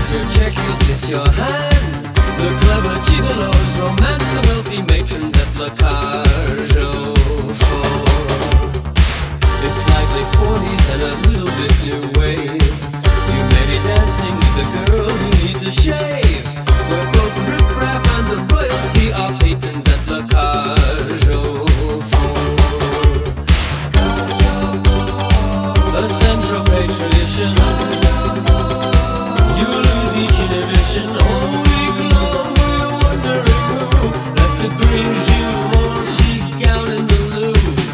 your check, you kiss your hand. The clever gigolos romance the wealthy matrons at the Cage aux Folles. It's slightly 40s and a little bit new wave. You may be dancing with a girl who needs a shave. We're both riff-raff and the royalty are patrons at the Cage aux Folles. A central patrician. You lose each inhibition. All week long we're wondering who left the green jewel chic gown in the loo.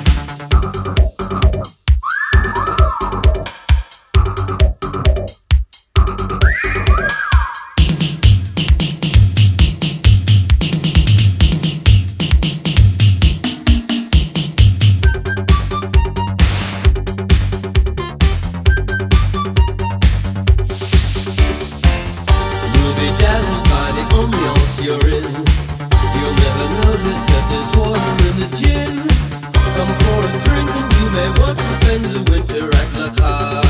Dazzled by the ambiance you're in. You'll never notice that there's water in the gin. Come for a drink and you may want to spend the winter at La Cage.